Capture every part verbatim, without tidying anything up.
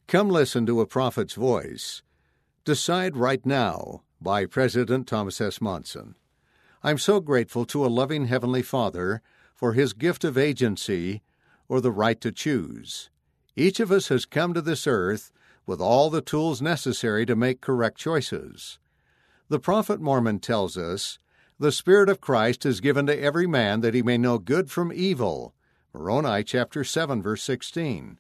Come listen to a prophet's voice. Decide Right Now by President Thomas S. Monson. I'm so grateful to a loving Heavenly Father for His gift of agency or the right to choose. Each of us has come to this earth with all the tools necessary to make correct choices. The Prophet Mormon tells us, "The Spirit of Christ is given to every man that he may know good from evil." Moroni chapter seven, verse sixteen.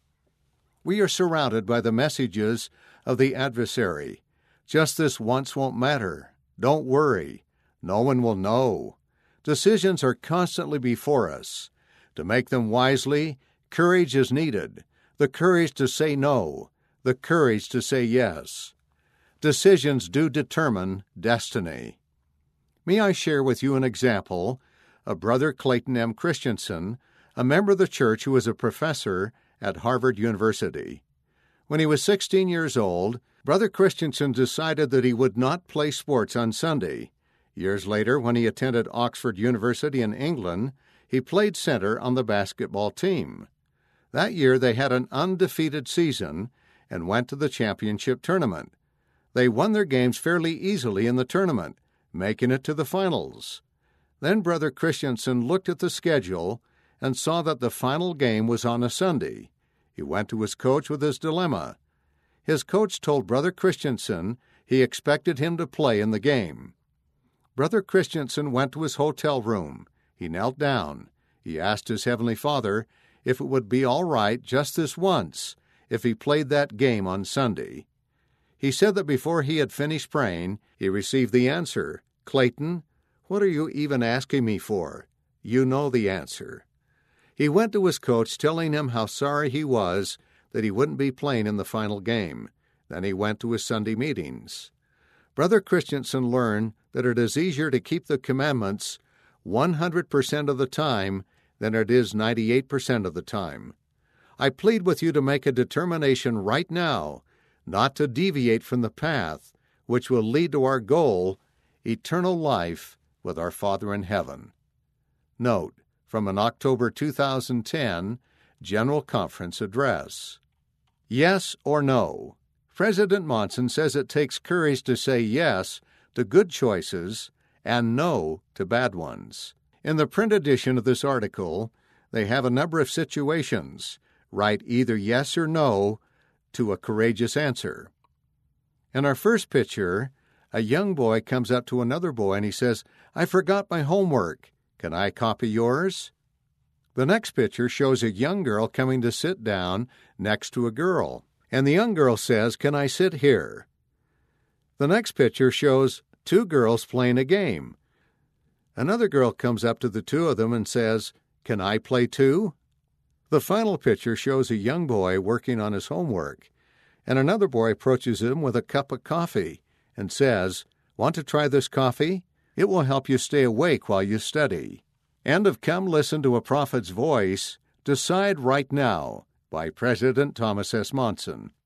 We are surrounded by the messages of the adversary. Just this once won't matter. Don't worry. No one will know. Decisions are constantly before us. To make them wisely, courage is needed. The courage to say no. The courage to say yes. Decisions do determine destiny. May I share with you an example of Brother Clayton M. Christensen, a member of the church who was a professor at Harvard University. When he was sixteen years old, Brother Christensen decided that he would not play sports on Sunday. Years later, when he attended Oxford University in England, he played center on the basketball team. That year they had an undefeated season and went to the championship tournament. They won their games fairly easily in the tournament, making it to the finals. Then Brother Christensen looked at the schedule and saw that the final game was on a Sunday. He went to his coach with his dilemma. His coach told Brother Christensen he expected him to play in the game. Brother Christensen went to his hotel room. He knelt down. He asked his Heavenly Father if it would be all right just this once if he played that game on Sunday. He said that before he had finished praying, he received the answer, "Clayton, what are you even asking me for? You know the answer." He went to his coach telling him how sorry he was that he wouldn't be playing in the final game. Then he went to his Sunday meetings. Brother Christensen learned that it is easier to keep the commandments one hundred percent of the time than it is ninety-eight percent of the time. I plead with you to make a determination right now not to deviate from the path which will lead to our goal, eternal life with our Father in heaven. Note, from an October two thousand ten General Conference address. Yes or no? President Monson says it takes courage to say yes to good choices and no to bad ones. In the print edition of this article, they have a number of situations. Write either yes or no to a courageous answer. In our first picture, a young boy comes up to another boy and he says, "I forgot my homework. Can I copy yours?" The next picture shows a young girl coming to sit down next to a girl, and the young girl says, "Can I sit here?" The next picture shows two girls playing a game. Another girl comes up to the two of them and says, "Can I play too?" The final picture shows a young boy working on his homework, and another boy approaches him with a cup of coffee and says, "Want to try this coffee? It will help you stay awake while you study." End of Come Listen to a Prophet's Voice, Decide Right Now by President Thomas S. Monson.